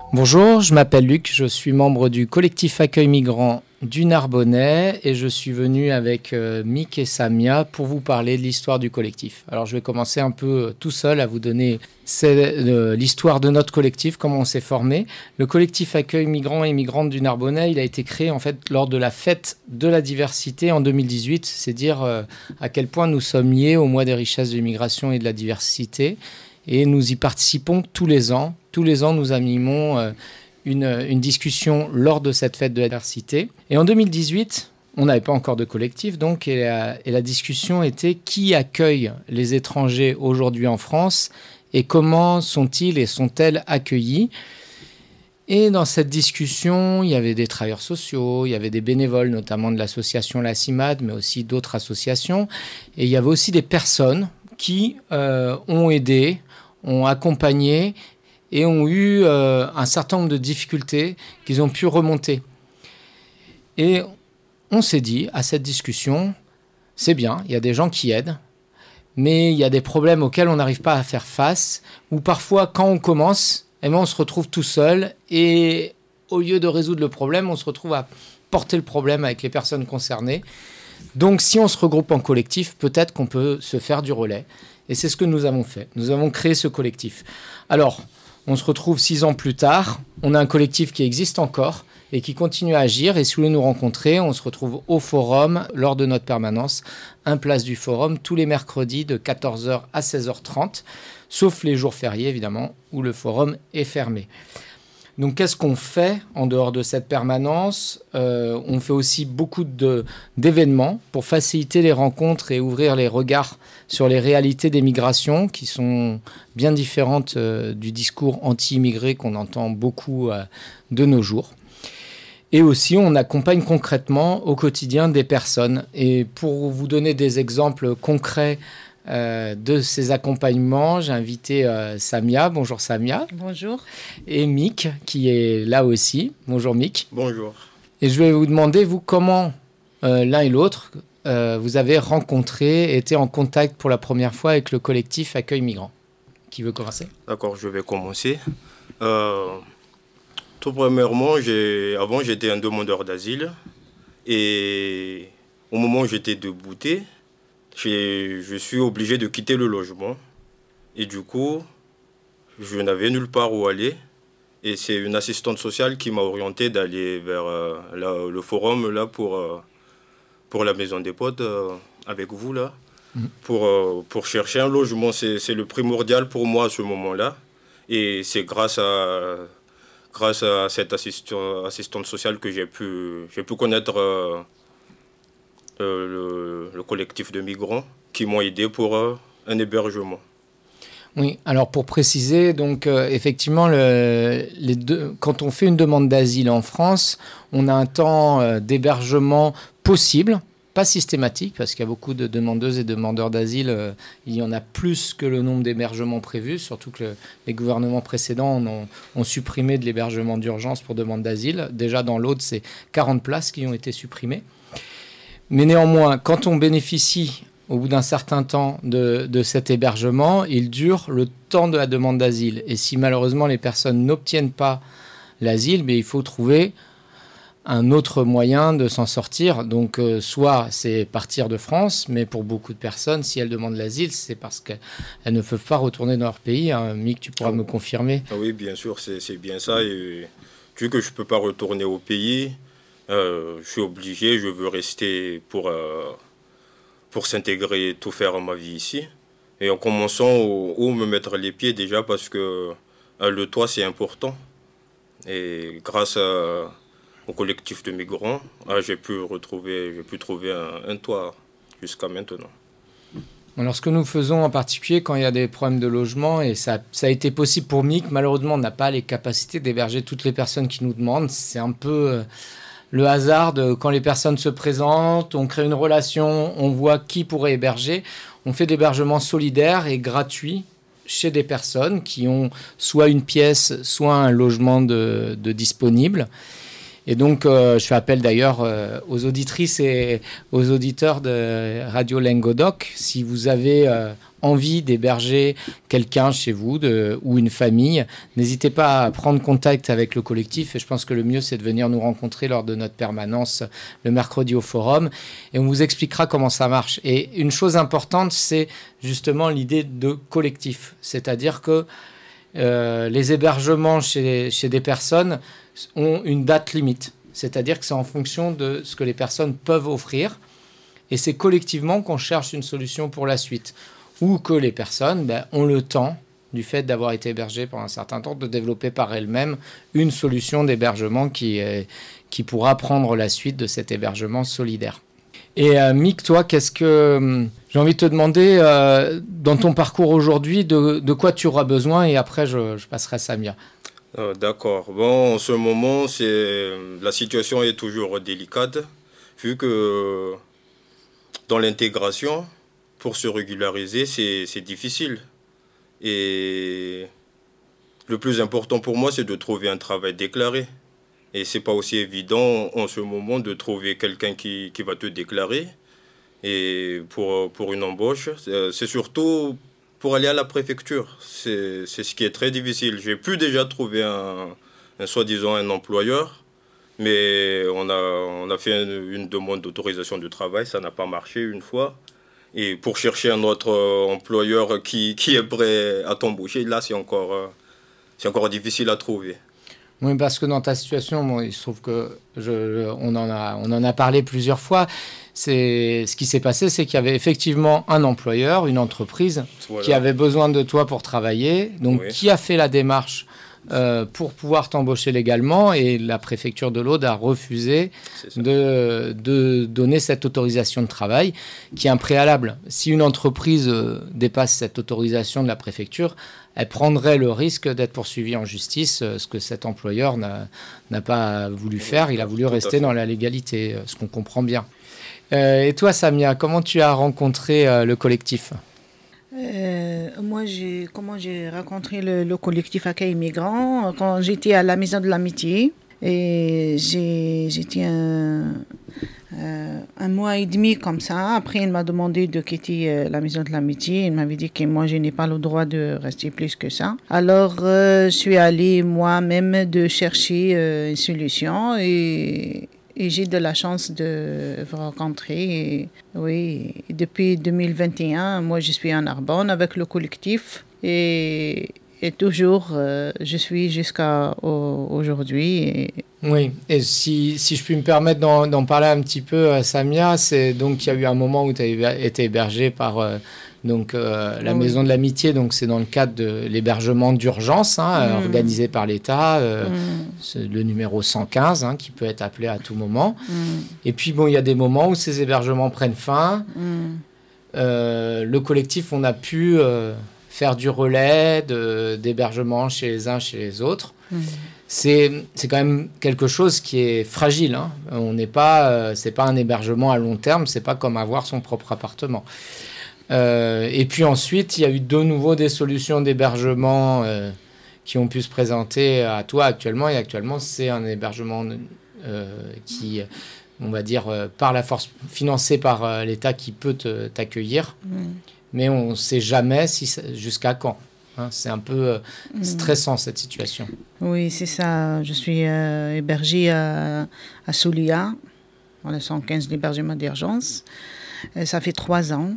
Bonjour, je m'appelle Luc, je suis membre du collectif Accueil Migrants du Narbonnais et je suis venu avec Mick et Samia pour vous parler de l'histoire du collectif. Alors je vais commencer un peu tout seul à vous donner l'histoire de notre collectif, comment on s'est formé. Le collectif Accueil Migrants et Migrantes du Narbonnais, il a été créé en fait lors de la fête de la diversité en 2018. C'est dire à quel point nous sommes liés au mois des richesses de l'immigration et de la diversité. Et nous y participons tous les ans. Tous les ans, nous animons une discussion lors de cette fête de la diversité. Et en 2018, on n'avait pas encore de collectif, donc, et la discussion était qui accueille les étrangers aujourd'hui en France et comment sont-ils et sont-elles accueillis. Et dans cette discussion, il y avait des travailleurs sociaux, il y avait des bénévoles, notamment de l'association La CIMAD, mais aussi d'autres associations. Et il y avait aussi des personnes qui ont aidé, ont accompagné et ont eu un certain nombre de difficultés qu'ils ont pu remonter. Et on s'est dit, à cette discussion, c'est bien, il y a des gens qui aident, mais il y a des problèmes auxquels on n'arrive pas à faire face, ou parfois, quand on commence, on se retrouve tout seul, et au lieu de résoudre le problème, on se retrouve à porter le problème avec les personnes concernées. Donc, si on se regroupe en collectif, peut-être qu'on peut se faire du relais. Et c'est ce que nous avons fait. Nous avons créé ce collectif. Alors, on se retrouve 6 ans plus tard. On a un collectif qui existe encore et qui continue à agir. Et si vous voulez nous rencontrer, on se retrouve au Forum lors de notre permanence, 1 place du Forum, tous les mercredis de 14h à 16h30, sauf les jours fériés, évidemment, où le Forum est fermé. Donc, qu'est-ce qu'on fait en dehors de cette permanence ? On fait aussi beaucoup d'événements pour faciliter les rencontres et ouvrir les regards sur les réalités des migrations qui sont bien différentes du discours anti-immigré qu'on entend beaucoup de nos jours. Et aussi, on accompagne concrètement au quotidien des personnes. Et pour vous donner des exemples concrets de ces accompagnements, j'ai invité Samia. Bonjour Samia. Bonjour. Et Mick, qui est là aussi. Bonjour Mick. Bonjour. Et je vais vous demander, vous, comment l'un et l'autre, vous avez rencontré, été en contact pour la première fois avec le collectif Accueil Migrants. Qui veut commencer ? D'accord, je vais commencer. Tout premièrement, avant j'étais un demandeur d'asile. Et au moment où j'étais débouté, je suis obligé de quitter le logement. Et du coup, je n'avais nulle part où aller. Et c'est une assistante sociale qui m'a orienté d'aller vers le forum là, pour la maison des potes, avec vous, là, pour chercher un logement. C'est le primordial pour moi à ce moment-là. Et c'est grâce à cette assistante sociale que j'ai pu connaître le collectif de migrants qui m'ont aidé pour un hébergement. Oui, alors pour préciser, donc effectivement, quand on fait une demande d'asile en France, on a un temps d'hébergement possible, pas systématique, parce qu'il y a beaucoup de demandeuses et demandeurs d'asile, il y en a plus que le nombre d'hébergements prévus, surtout que les gouvernements précédents ont supprimé de l'hébergement d'urgence pour demande d'asile. Déjà dans l'autre, c'est 40 places qui ont été supprimées. Mais néanmoins, quand on bénéficie au bout d'un certain temps de cet hébergement, il dure le temps de la demande d'asile. Et si malheureusement les personnes n'obtiennent pas l'asile, il faut trouver un autre moyen de s'en sortir. Donc soit c'est partir de France, mais pour beaucoup de personnes, si elles demandent l'asile, c'est parce qu'elles ne peuvent pas retourner dans leur pays. Mick, tu pourras me confirmer. Oui, bien sûr, c'est bien ça. Et vu que je ne peux pas retourner au pays, je suis obligé, je veux rester pour s'intégrer, tout faire ma vie ici. Et en commençant où me mettre les pieds déjà, parce que le toit, c'est important. Et grâce au collectif de migrants, j'ai pu trouver un toit jusqu'à maintenant. Alors, ce que nous faisons en particulier quand il y a des problèmes de logement, et ça a été possible pour Mick, malheureusement, on n'a pas les capacités d'héberger toutes les personnes qui nous demandent. C'est un peu le hasard de quand les personnes se présentent, on crée une relation, on voit qui pourrait héberger. On fait d'hébergement solidaire et gratuit chez des personnes qui ont soit une pièce, soit un logement de disponible. Et donc, je fais appel d'ailleurs aux auditrices et aux auditeurs de Radio Languedoc. Si vous avez envie d'héberger quelqu'un chez vous ou une famille, n'hésitez pas à prendre contact avec le collectif. Et je pense que le mieux, c'est de venir nous rencontrer lors de notre permanence le mercredi au forum. Et on vous expliquera comment ça marche. Et une chose importante, c'est justement l'idée de collectif. C'est-à-dire que les hébergements chez des personnes ont une date limite. C'est-à-dire que c'est en fonction de ce que les personnes peuvent offrir. Et c'est collectivement qu'on cherche une solution pour la suite. Ou que les personnes ont le temps, du fait d'avoir été hébergées pendant un certain temps, de développer par elles-mêmes une solution d'hébergement qui pourra prendre la suite de cet hébergement solidaire. Et Mick, toi, qu'est-ce que... j'ai envie de te demander, dans ton parcours aujourd'hui, de quoi tu auras besoin, et après je passerai à Samia. D'accord. Bon, en ce moment, la situation est toujours délicate, vu que dans l'intégration, pour se régulariser, c'est difficile. Et le plus important pour moi, c'est de trouver un travail déclaré. Et c'est pas aussi évident en ce moment de trouver quelqu'un qui va te déclarer. Et pour une embauche, c'est surtout pour aller à la préfecture. C'est ce qui est très difficile. J'ai pu déjà trouver soi-disant un employeur, mais on a fait une demande d'autorisation de travail, ça n'a pas marché une fois. Et pour chercher un autre employeur qui est prêt à t'embaucher, là, c'est encore difficile à trouver. Oui, parce que dans ta situation, il se trouve que on en a parlé plusieurs fois. Ce qui s'est passé, c'est qu'il y avait effectivement un employeur, une entreprise, voilà, qui avait besoin de toi pour travailler, donc oui, qui a fait la démarche pour pouvoir t'embaucher légalement, et la préfecture de l'Aude a refusé de donner cette autorisation de travail, qui est un préalable. Si une entreprise dépasse cette autorisation de la préfecture, elle prendrait le risque d'être poursuivie en justice, ce que cet employeur n'a pas voulu faire. Il a voulu rester dans la légalité, ce qu'on comprend bien. Et toi, Samia, comment tu as rencontré le collectif ? Moi, comment j'ai rencontré le collectif Accueil Migrants quand j'étais à la Maison de l'Amitié. Et j'étais un mois et demi comme ça. Après, il m'a demandé de quitter la Maison de l'Amitié. Il m'avait dit que moi, je n'ai pas le droit de rester plus que ça. Alors, je suis allée moi-même de chercher une solution, et j'ai de la chance de vous rencontrer. Oui, depuis 2021, moi, je suis en Narbonne avec le collectif. Et toujours, je suis jusqu'à aujourd'hui. Oui, et si je puis me permettre d'en parler un petit peu à Samia, c'est donc qu'il y a eu un moment où tu as été hébergé par la Maison de l'Amitié. Donc c'est dans le cadre de l'hébergement d'urgence organisé par l'État, c'est le numéro 115 qui peut être appelé à tout moment. Et puis il y a des moments où ces hébergements prennent fin. Le collectif, on a pu faire du relais d'hébergement chez les uns, chez les autres. C'est quand même quelque chose qui est fragile. On n'est pas, c'est pas un hébergement à long terme, c'est pas comme avoir son propre appartement. Et puis ensuite, il y a eu de nouveau des solutions d'hébergement qui ont pu se présenter à toi actuellement. Et actuellement, c'est un hébergement qui, on va dire, par la force, financé par l'État, qui peut t'accueillir. Mais on ne sait jamais jusqu'à quand. C'est un peu stressant, cette situation. Oui, c'est ça. Je suis hébergée à Soulia, dans le 115 d'hébergement d'urgence. Ça fait 3 ans.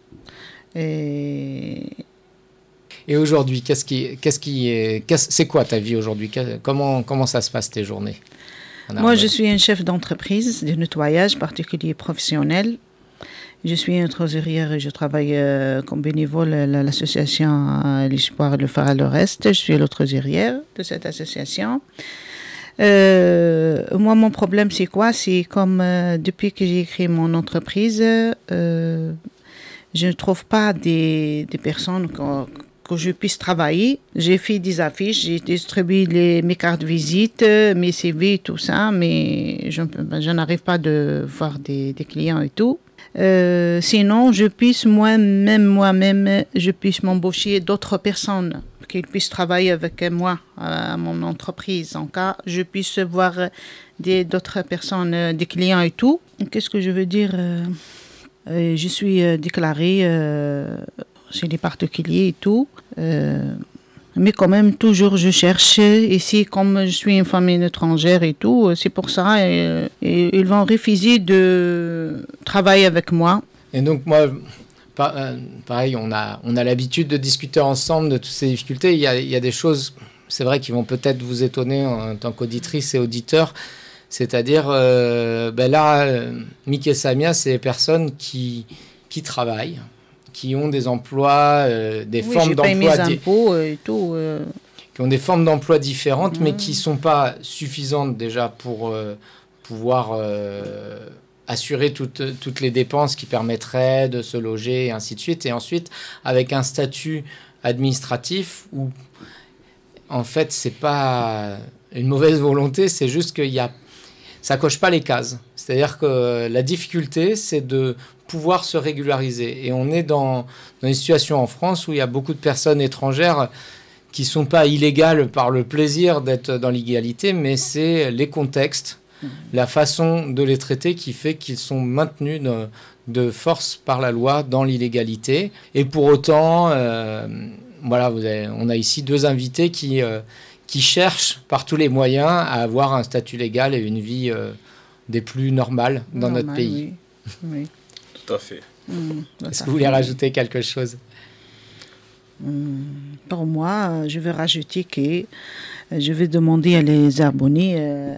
Et aujourd'hui, c'est quoi ta vie aujourd'hui ? Comment ça se passe tes journées ? Moi, je suis un chef d'entreprise de nettoyage particulier professionnel. Je suis une trésorière et je travaille comme bénévole à l'association L'Espoir de faire le reste. Je suis la trésorière de cette association. Moi, mon problème, c'est quoi ? C'est comme depuis que j'ai créé mon entreprise, je ne trouve pas des personnes que je puisse travailler. J'ai fait des affiches, j'ai distribué mes cartes de visite, mes CV, tout ça, mais je n'arrive pas à voir des clients et tout. Sinon, je puisse moi-même, je puisse m'embaucher d'autres personnes qu'ils puissent travailler avec moi à mon entreprise. En cas, je puisse voir d'autres personnes, des clients et tout. Qu'est-ce que je veux dire? Je suis déclarée chez les particuliers et tout. Mais quand même, toujours, je cherche ici, comme je suis une famille étrangère et tout, c'est pour ça, ils vont refuser de travailler avec moi. Et donc, moi, pareil, on a l'habitude de discuter ensemble de toutes ces difficultés. Il y a des choses, c'est vrai, qui vont peut-être vous étonner en tant qu'auditrice et auditeur. C'est-à-dire, Mick et Samia, c'est des personnes qui travaillent, qui ont des emplois, des formes d'emploi... mes impôts et tout. Qui ont des formes d'emploi différentes, mais qui ne sont pas suffisantes déjà pour pouvoir assurer toutes les dépenses qui permettraient de se loger, et ainsi de suite. Et ensuite, avec un statut administratif où, en fait, c'est pas une mauvaise volonté, c'est juste que ça coche pas les cases. C'est-à-dire que la difficulté, c'est de pouvoir se régulariser. Et on est dans une situation en France où il y a beaucoup de personnes étrangères qui ne sont pas illégales par le plaisir d'être dans l'illégalité, mais c'est les contextes, la façon de les traiter qui fait qu'ils sont maintenus de force par la loi dans l'illégalité. Et pour autant, on a ici deux invités qui cherchent par tous les moyens à avoir un statut légal et une vie des plus normales dans notre pays. Oui. Tout à fait. Est-ce que vous voulez rajouter quelque chose? Pour moi, je vais rajouter que je vais demander à les Narbonnais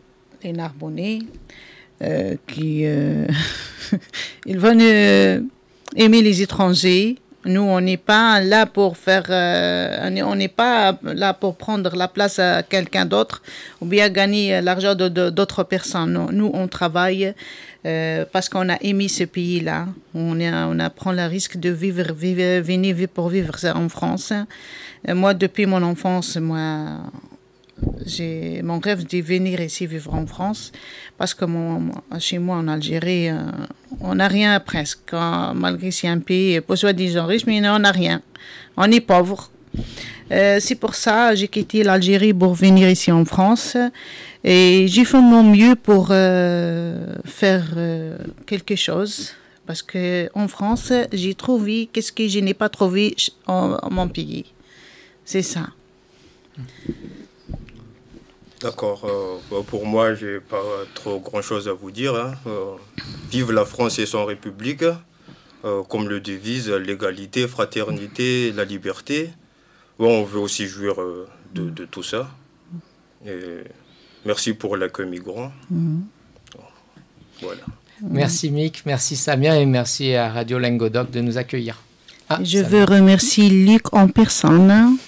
qui ils vont aimer les étrangers. Nous, on n'est pas là pour on n'est pas là pour prendre la place à quelqu'un d'autre ou bien gagner l'argent d'autres personnes. Non, nous, on travaille parce qu'on a aimé ce pays-là. On prend le risque de venir pour vivre en France. Moi, depuis mon enfance, j'ai mon rêve de venir ici vivre en France parce que chez moi en Algérie, on n'a rien presque. Malgré c'est un pays soi-disant riche, mais on n'a rien. On est pauvre. C'est pour ça que j'ai quitté l'Algérie pour venir ici en France. Et j'ai fait mon mieux pour faire quelque chose. Parce qu'en France, j'ai trouvé ce que je n'ai pas trouvé en mon pays. C'est ça. D'accord. Pour moi, je n'ai pas trop grand-chose à vous dire. Vive la France et son République. Comme le devise, l'égalité, fraternité, la liberté. On veut aussi jouir de tout ça. Et merci pour l'accueil migrant. Voilà. Merci Mick, merci Samia et merci à Radio Languedoc de nous accueillir. Je veux remercier Luc en personne.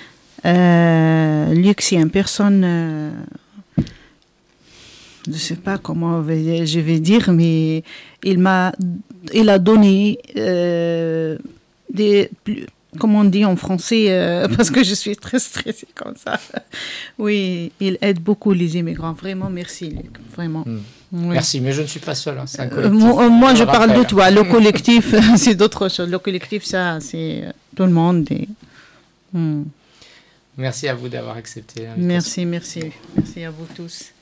Luc, c'est une personne, je ne sais pas comment je vais dire, mais il a donné comme on dit en français, parce que je suis très stressée comme ça. Oui, il aide beaucoup les immigrants. Vraiment, merci Luc, vraiment. Oui. Merci, mais je ne suis pas seule. Hein, c'est un collectif. Moi, je parle de toi. Le collectif, c'est d'autres choses. Le collectif, ça, c'est tout le monde. Merci à vous d'avoir accepté. Merci à vous tous.